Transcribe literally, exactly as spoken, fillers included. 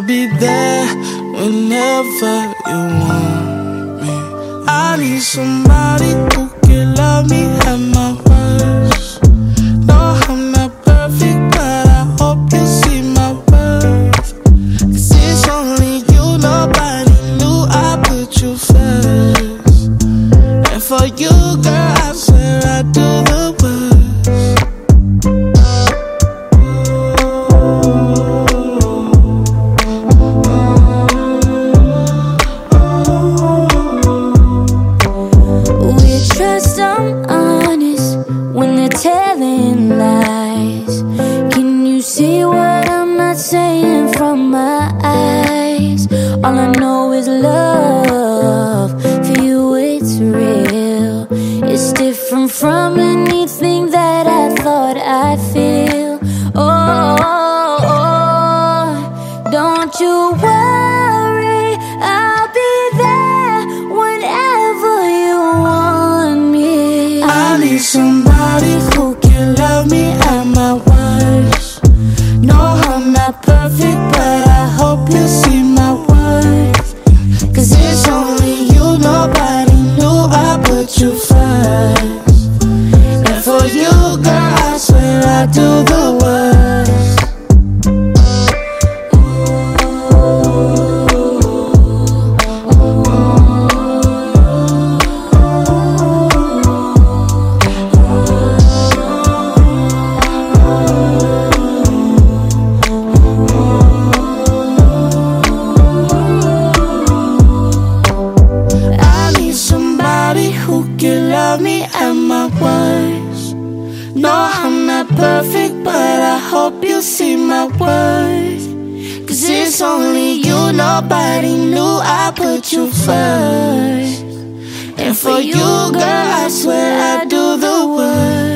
be there whenever you want me. I need somebody who can love me at my worst. No, I'm not perfect, but I hope you see my worth. Cause it's only you, nobody knew I put you first. And for you, girl, I swear I do the worst. Telling lies. Can you see what I'm not saying from my eyes? All I know is love. For you it's real. It's different from anything that I thought I'd feel. Oh, oh, oh. Don't you worry, I'll be there whenever you want me. I need somebody who can love me at my worst. No, I'm not perfect, but I hope you see my worth. Cause it's only you, nobody knew I put you first. And for you, girl, I swear I do the worst. Who can love me at my worst? No, I'm not perfect, but I hope you see my worth. Cause it's only you, nobody knew I put you first. And for you, girl, I swear I do the worst.